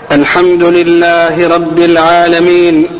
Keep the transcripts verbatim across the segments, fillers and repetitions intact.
الحمد لله رب العالمين.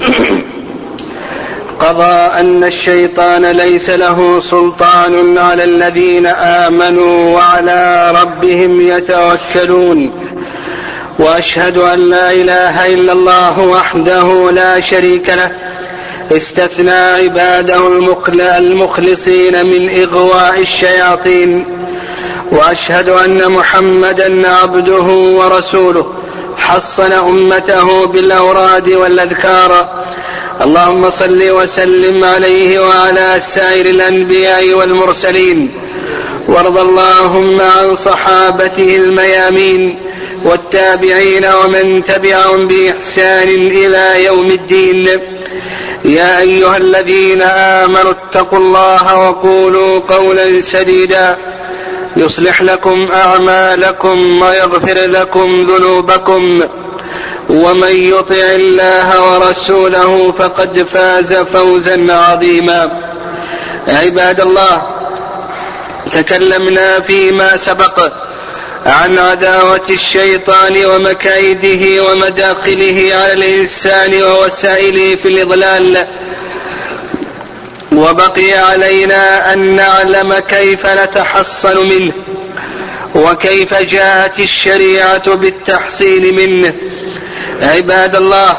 قضى أن الشيطان ليس له سلطان على الذين آمنوا وعلى ربهم يتوكلون، وأشهد أن لا إله إلا الله وحده لا شريك له استثنى عباده المخلصين من إغواء الشياطين، وأشهد أن محمدا عبده ورسوله حصن أمته بالأوراد والأذكار. اللهم صل وسلم عليه وعلى سائر الأنبياء والمرسلين، وارض اللهم عن صحابته الميامين والتابعين ومن تبعهم بإحسان إلى يوم الدين. يا أيها الذين آمنوا اتقوا الله وقولوا قولا سديدا يصلح لكم أعمالكم ويغفر لكم ذنوبكم، ومن يطع الله ورسوله فقد فاز فوزا عظيما. عباد الله، تكلمنا فيما سبق عن عداوة الشيطان ومكايده ومداخله على الإنسان ووسائله في الإضلال، وبقي علينا أن نعلم كيف نتحصن منه وكيف جاءت الشريعة بالتحصين منه. عباد الله،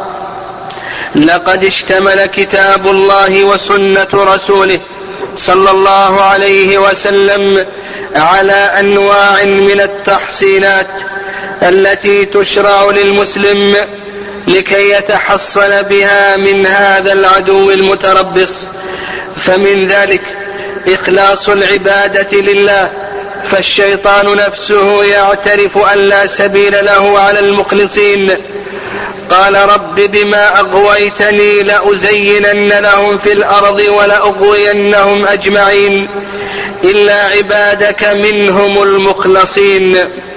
لقد اشتمل كتاب الله وسنة رسوله صلى الله عليه وسلم على أنواع من التحصينات التي تشرع للمسلم لكي يتحصن بها من هذا العدو المتربص. فمن ذلك إخلاص العبادة لله، فالشيطان نفسه يعترف أن لا سبيل له على المخلصين. قال رب بما أغويتني لأزينن لهم في الأرض ولأغوينهم أجمعين إلا عبادك منهم المخلصين.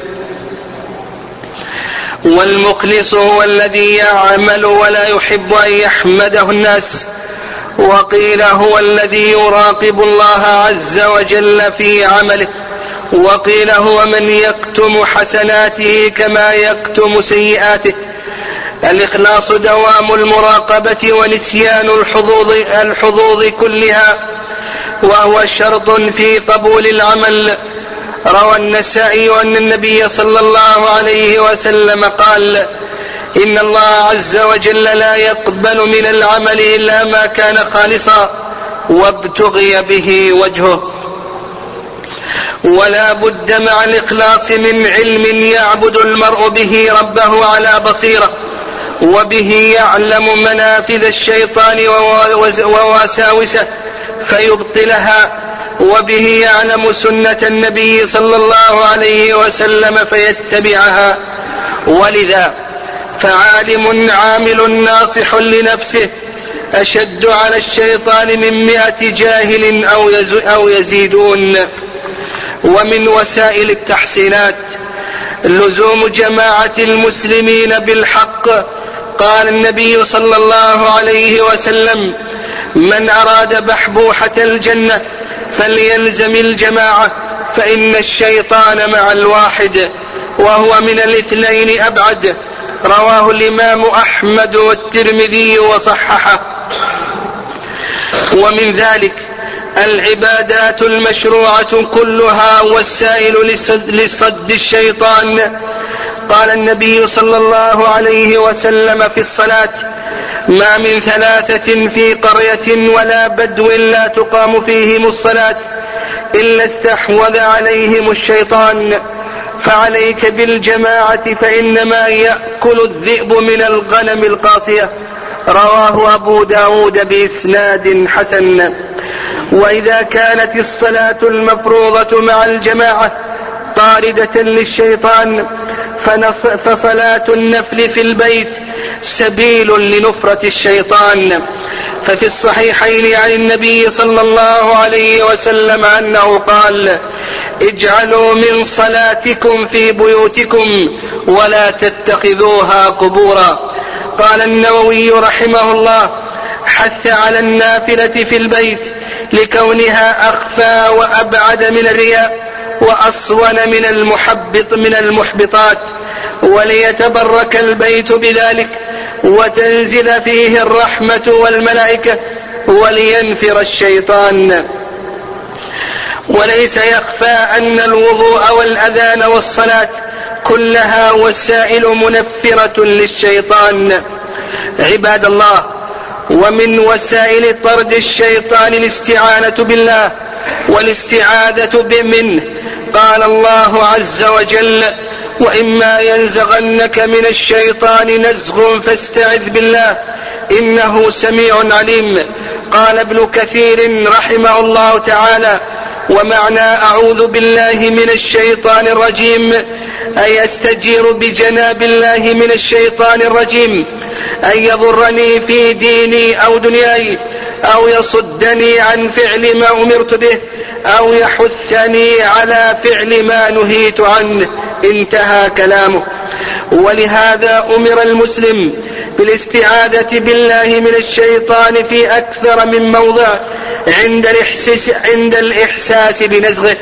والمخلص هو الذي يعمل ولا يحب أن يحمده الناس، وقيل هو الذي يراقب الله عز وجل في عمله، وقيل هو من يكتم حسناته كما يكتم سيئاته. الإخلاص دوام المراقبة ونسيان الحظوظ, الحظوظ كلها، وهو شرط في قبول العمل. روى النسائي أن النبي صلى الله عليه وسلم قال: إن الله عز وجل لا يقبل من العمل إلا ما كان خالصا وابتغي به وجهه. ولا بد مع الإخلاص من علم يعبد المرء به ربه على بصيرة، وبه يعلم منافذ الشيطان ووساوسه فيبطلها، وبه يعلم سنة النبي صلى الله عليه وسلم فيتبعها. ولذا فعالم عامل ناصح لنفسه أشد على الشيطان من مئة جاهل أو يزيدون. ومن وسائل التحسينات لزوم جماعة المسلمين بالحق. قال النبي صلى الله عليه وسلم: من أراد بحبوحة الجنة فليلزم الجماعة، فإن الشيطان مع الواحد وهو من الاثنين أبعد. رواه الإمام أحمد والترمذي وصححه. ومن ذلك العبادات المشروعة كلها وسائل لصد الشيطان. قال النبي صلى الله عليه وسلم في الصلاة: ما من ثلاثة في قرية ولا بدو لا تقام فيهم الصلاة إلا استحوذ عليهم الشيطان، فعليك بالجماعة فإنما يأكل الذئب من الغنم القاسية. رواه أبو داود بإسناد حسن. وإذا كانت الصلاة المفروضة مع الجماعة طاردة للشيطان فصلاة النفل في البيت سبيل لنفرة الشيطان. ففي الصحيحين عن النبي صلى الله عليه وسلم أنه قال: اجعلوا من صلاتكم في بيوتكم ولا تتخذوها قبورا. قال النووي رحمه الله: حث على النافلة في البيت لكونها أخفى وأبعد من الرياء وأصون من المحبط من المحبطات. وليتبرك البيت بذلك وتنزل فيه الرحمة والملائكة ولينفر الشيطان. وليس يخفى أن الوضوء والأذان والصلاة كلها وسائل منفرة للشيطان. عباد الله، ومن وسائل طرد الشيطان الاستعانة بالله والاستعاذة منه. قال الله عز وجل: وإما ينزغنك من الشيطان نزغ فاستعذ بالله إنه سميع عليم. قال ابن كثير رحمه الله تعالى: ومعنى أعوذ بالله من الشيطان الرجيم أي أستجير بجناب الله من الشيطان الرجيم، أن يضرني في ديني أو دنياي، أو يصدني عن فعل ما أمرت به، أو يحثني على فعل ما نهيت عنه. انتهى كلامه. ولهذا أمر المسلم بالاستعاذة بالله من الشيطان في أكثر من موضع عند الإحساس, عند الإحساس بنزغه،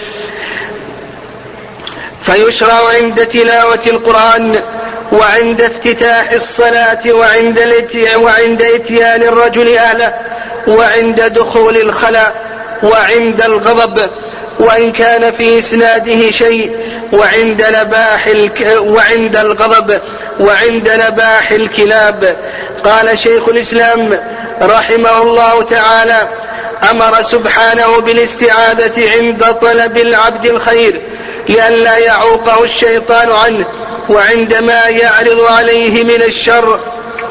فيشرع عند تلاوة القرآن، وعند افتتاح الصلاة، وعند, وعند إتيان الرجل أهله، وعند دخول الخلاء، وعند الغضب وإن كان في إسناده شيء، وعند نباح الك... وعند الغضب وعند نباح الكلاب. قال شيخ الإسلام رحمه الله تعالى: أمر سبحانه بالاستعاذة عند طلب العبد الخير لئلا يعوقه الشيطان عنه، وعندما يعرض عليه من الشر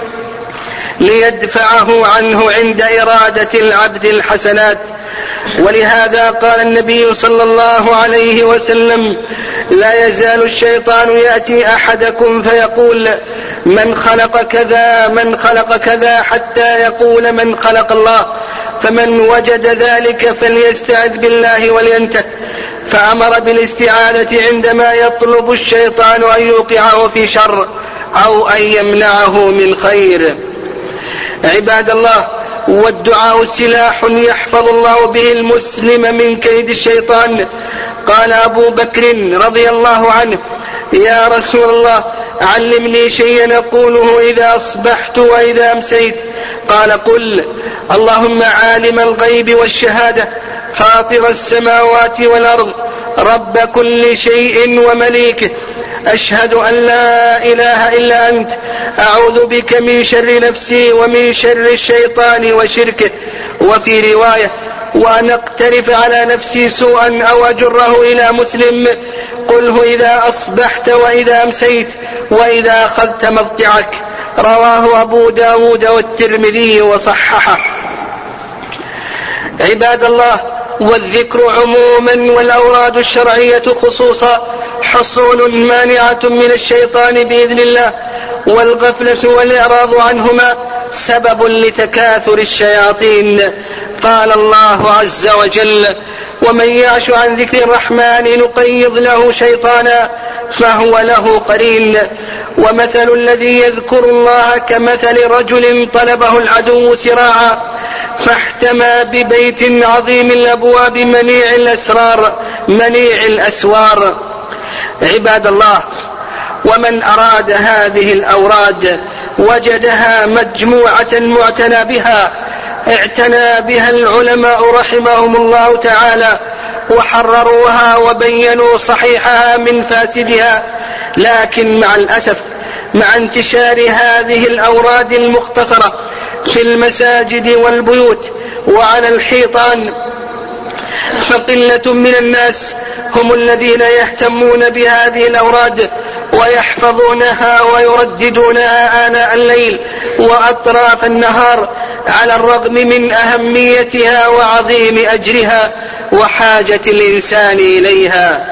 ليدفعه عنه عند إرادة العبد الحسنات. ولهذا قال النبي صلى الله عليه وسلم: لا يزال الشيطان يأتي أحدكم فيقول من خلق كذا من خلق كذا حتى يقول من خلق الله، فمن وجد ذلك فليستعذ بالله ولينته. فأمر بالاستعاذة عندما يطلب الشيطان أن يوقعه في شر أو أن يمنعه من خير. عباد الله، والدعاء سلاح يحفظ الله به المسلم من كيد الشيطان. قال أبو بكر رضي الله عنه: يا رسول الله، علمني شيئا أقوله إذا أصبحت وإذا أمسيت. قال: قل: اللهم عالم الغيب والشهادة، فاطر السماوات والأرض، رب كل شيء ومليكه، أشهد أن لا إله إلا أنت، أعوذ بك من شر نفسي ومن شر الشيطان وشركه. وفي رواية: وأن أقترف على نفسي سوءا أو أجره إلى مسلم، قله إذا أصبحت وإذا أمسيت وإذا أخذت مضجعك. رواه أبو داود والترمذي وصححه. عباد الله، والذكر عموما والأوراد الشرعية خصوصا حصول مانعة من الشيطان بإذن الله، والغفلة والإعراض عنهما سبب لتكاثر الشياطين. قال الله عز وجل: ومن يعش عن ذكر الرحمن نقيض له شيطانا فهو له قرين. ومثل الذي يذكر الله كمثل رجل طلبه العدو سراعا فاحتمى ببيت عظيم الأبواب منيع الأسرار منيع الأسوار. عباد الله، ومن أراد هذه الأوراد وجدها مجموعة معتنى بها، اعتنى بها العلماء رحمهم الله تعالى وحرروها وبينوا صحيحها من فاسدها. لكن مع الأسف مع انتشار هذه الأوراد المختصرة في المساجد والبيوت وعلى الحيطان، فقلة من الناس هم الذين يهتمون بهذه الأوراد ويحفظونها ويرددونها آناء الليل وأطراف النهار، على الرغم من أهميتها وعظيم أجرها وحاجة الإنسان إليها.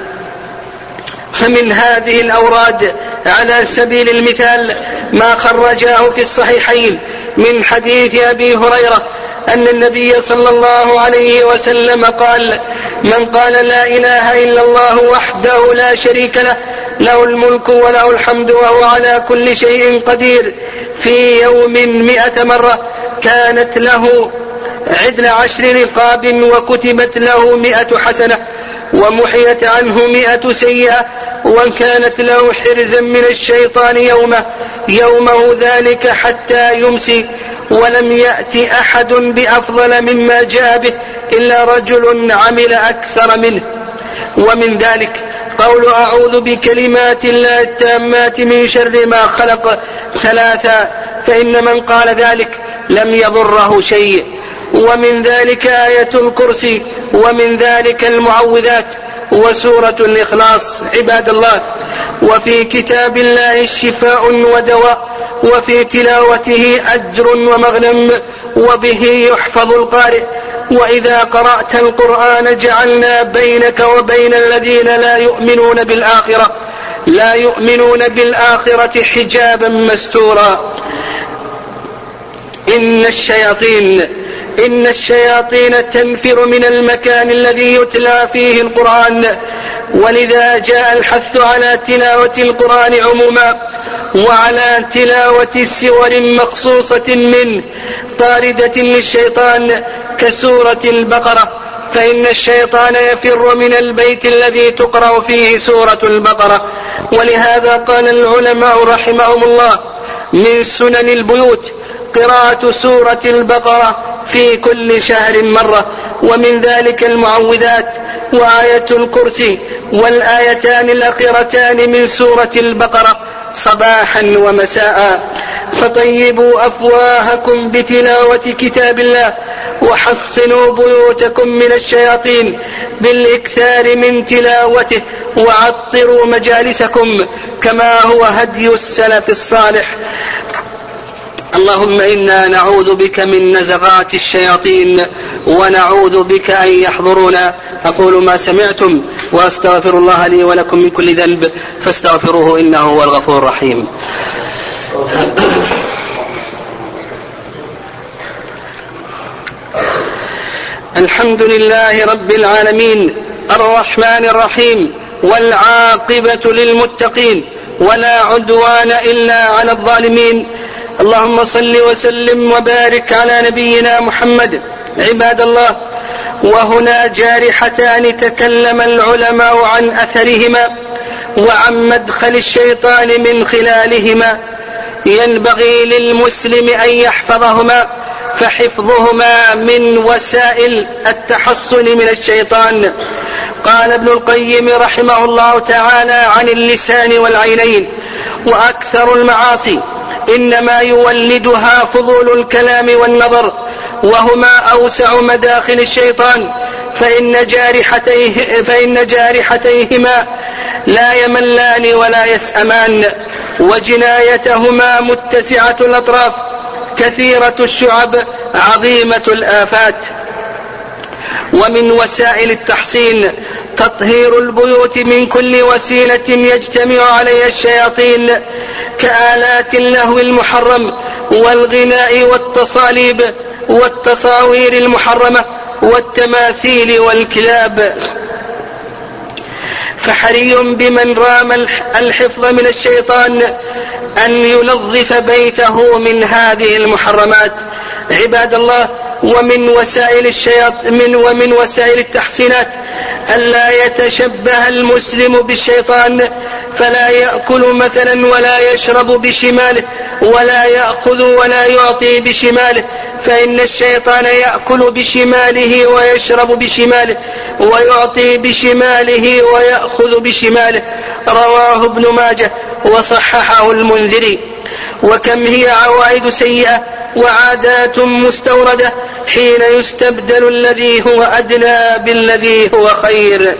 فمن هذه الأوراد على سبيل المثال ما خرجاه في الصحيحين من حديث أبي هريرة أن النبي صلى الله عليه وسلم قال: من قال لا إله إلا الله وحده لا شريك له، له الملك وله الحمد وهو على كل شيء قدير، في يوم مئة مرة، كانت له عدل عشر رقاب وكتبت له مئة حسنة. ومحيت عنه مئة سيئة، وإن كانت له حرزا من الشيطان يومه يومه ذلك حتى يمسي. ولم يأت أحد بأفضل مما جاء به إلا رجل عمل أكثر منه. ومن ذلك قول أعوذ بكلمات الله التامات من شر ما خلق ثلاثا، فإن من قال ذلك لم يضره شيء. ومن ذلك آية الكرسي، ومن ذلك المعوذات وسورة الإخلاص. عباد الله، وفي كتاب الله شفاء ودواء، وفي تلاوته أجر ومغنم، وبه يحفظ القارئ. وإذا قرأت القرآن جعلنا بينك وبين الذين لا يؤمنون بالآخرة لا يؤمنون بالآخرة حجابا مستورا. إن الشياطين إن الشياطين تنفر من المكان الذي يتلى فيه القرآن، ولذا جاء الحث على تلاوة القرآن عموما، وعلى تلاوة سور مخصوصة منه طاردة للشيطان كسورة البقرة، فإن الشيطان يفر من البيت الذي تقرأ فيه سورة البقرة. ولهذا قال العلماء رحمهم الله من سنن البيوت قراءة سورة البقرة في كل شهر مرة، ومن ذلك المعوذات وآية الكرسي والآيتان الأخيرتان من سورة البقرة صباحا ومساء. فطيبوا أفواهكم بتلاوة كتاب الله، وحصنوا بيوتكم من الشياطين بالإكثار من تلاوته، وعطروا مجالسكم كما هو هدي السلف الصالح. اللهم إنا نعوذ بك من نزغات الشياطين ونعوذ بك أن يحضرونا. أقول ما سمعتم وأستغفر الله لي ولكم من كل ذنب فاستغفروه إنه هو الغفور الرحيم. الحمد لله رب العالمين الرحمن الرحيم، والعاقبة للمتقين، ولا عدوان إلا على الظالمين. اللهم صل وسلم وبارك على نبينا محمد. عباد الله، وهنا جارحتان تكلم العلماء عن أثرهما وعن مدخل الشيطان من خلالهما، ينبغي للمسلم أن يحفظهما، فحفظهما من وسائل التحصن من الشيطان. قال ابن القيم رحمه الله تعالى عن اللسان والعينين: وأكثر المعاصي إنما يولدها فضول الكلام والنظر، وهما أوسع مداخل الشيطان، فإن جارحتيه فإن جارحتيهما لا يملان ولا يسأمان، وجنايتهما متسعة الأطراف كثيرة الشعب عظيمة الآفات. ومن وسائل التحصين تطهير البيوت من كل وسيلة يجتمع عليها الشياطين، كآلات اللهو المحرم والغناء والتصاليب والتصاوير المحرمة والتماثيل والكلاب. فحري بمن رام الحفظ من الشيطان أن ينظف بيته من هذه المحرمات. عباد الله، ومن وسائل الشياطين ومن وسائل التحسينات ألا يتشبه المسلم بالشيطان، فلا يأكل مثلا ولا يشرب بشماله، ولا يأخذ ولا يعطي بشماله، فإن الشيطان يأكل بشماله ويشرب بشماله ويعطي بشماله ويأخذ بشماله. رواه ابن ماجه وصححه المنذري. وكم هي عوائد سيئة وعادات مستوردة حين يستبدل الذي هو أدنى بالذي هو خير.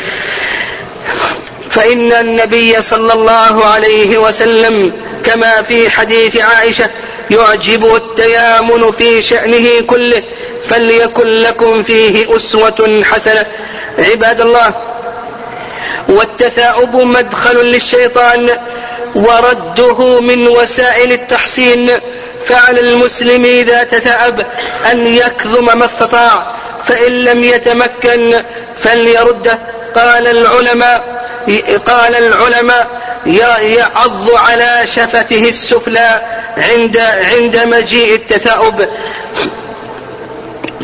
فإن النبي صلى الله عليه وسلم كما في حديث عائشة: يعجب التيامن في شأنه كله، فليكن لكم فيه أسوة حسنة. عباد الله، والتثاؤب مدخل للشيطان ورده من وسائل التحسين، فعلى المسلم إذا تثاءب أن يكظم ما استطاع، فإن لم يتمكن فليرده. قال العلماء قال العلماء يعض على شفته السفلى عند عند مجيء التثاؤب.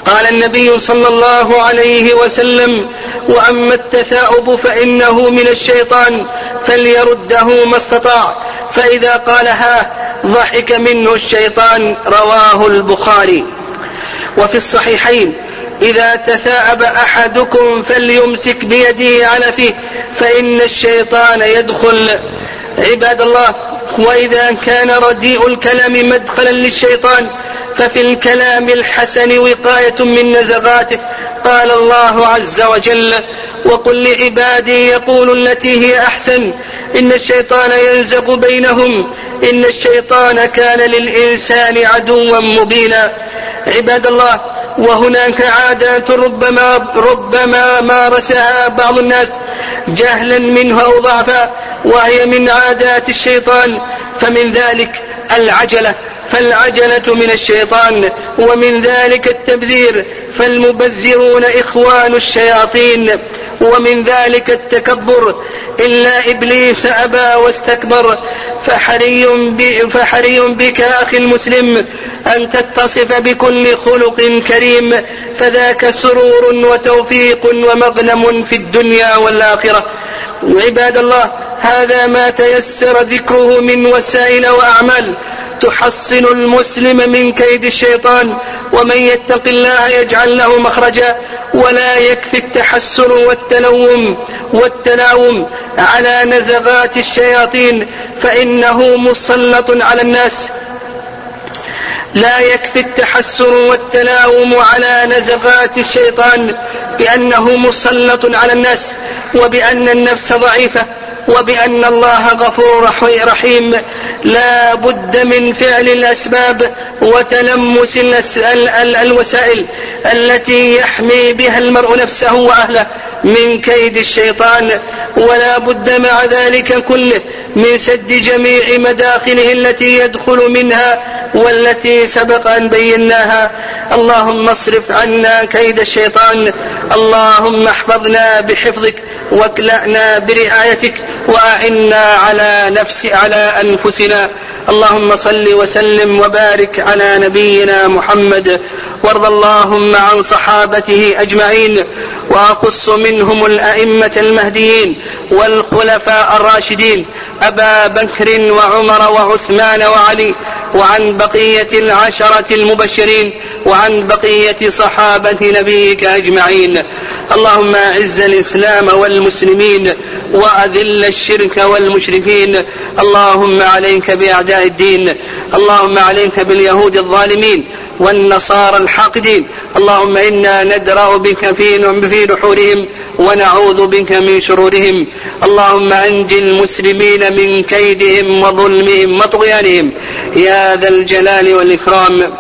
قال النبي صلى الله عليه وسلم: وأما التثاؤب فإنه من الشيطان فليرده ما استطاع، فإذا قالها ضحك منه الشيطان. رواه البخاري. وفي الصحيحين: إذا تثاءب أحدكم فليمسك بيده على فيه فإن الشيطان يدخل. عباد الله، وإذا كان رديء الكلام مدخلا للشيطان ففي الكلام الحسن وقاية من نزغاته. قال الله عز وجل: وقل لعبادي يقولوا التي هي أحسن إن الشيطان ينزغ بينهم إن الشيطان كان للإنسان عدوا مبينا. عباد الله، وهناك عادات ربما, ربما مارسها بعض الناس جهلا منها أو ضعفا، وهي من عادات الشيطان، فمن ذلك العجلة، فالعجلة من الشيطان، ومن ذلك التبذير، فالمبذرون إخوان الشياطين، ومن ذلك التكبر، إلا إبليس أبى واستكبر. فحري, فحري بك أخي المسلم أن تتصف بكل خلق كريم، فذاك سرور وتوفيق ومغنم في الدنيا والآخرة. عباد الله، هذا ما تيسر ذكره من وسائل وأعمال تحصن المسلم من كيد الشيطان، ومن يتق الله يجعل له مخرجا. ولا يكفي التحسر والتلوم والتلاوم على نزغات الشياطين، فإنه مسلط على الناس. لا يكفي التحسر والتلاوم على نزغات الشيطان بأنه مسلط على الناس، وبأن النفس ضعيفة، وبأن الله غفور رحيم. لا بد من فعل الأسباب وتلمس الوسائل التي يحمي بها المرء نفسه وأهله من كيد الشيطان، ولا بد مع ذلك كله من سد جميع مداخله التي يدخل منها والتي سبق أن بيناها. اللهم اصرف عنا كيد الشيطان، اللهم احفظنا بحفظك واكلأنا برعايتك، وأعنا على نفس على أنفسنا. اللهم صل وسلم وبارك على نبينا محمد، وارض اللهم عن صحابته أجمعين، وأخص منهم الأئمة المهديين والخلفاء الراشدين أبا بكر وعمر وعثمان وعلي، وعن بقية العشرة المبشرين، وعن بقية صحابة نبيك أجمعين. اللهم أعز الإسلام والمسلمين وأذل الشرك والمشركين. اللهم عليك بأعداء الدين، اللهم عليك باليهود الظالمين والنصارى الحاقدين. اللهم إنا ندرأ بك في نحورهم ونعوذ بك من شرورهم. اللهم أنج المسلمين من كيدهم وظلمهم وطغيانهم يا ذا الجلال والإكرام.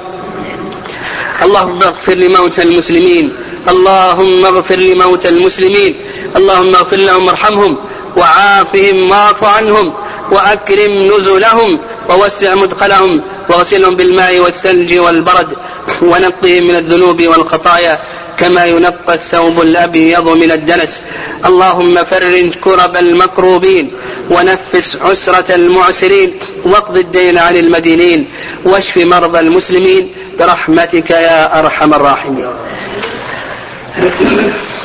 اللهم اغفر لموتى المسلمين، اللهم اغفر لموتى المسلمين، اللهم اغفر لهم وارحمهم وعافهم واعف عنهم وأكرم نزلهم ووسع مدخلهم واغسلهم بالماء والثلج والبرد ونقهم من الذنوب والخطايا كما ينقى الثوب الأبيض من الدنس. اللهم فرج كرب المكروبين ونفس عسرة المعسرين واقض الدين عن المدينين واشف مرضى المسلمين برحمتك يا أرحم الراحمين.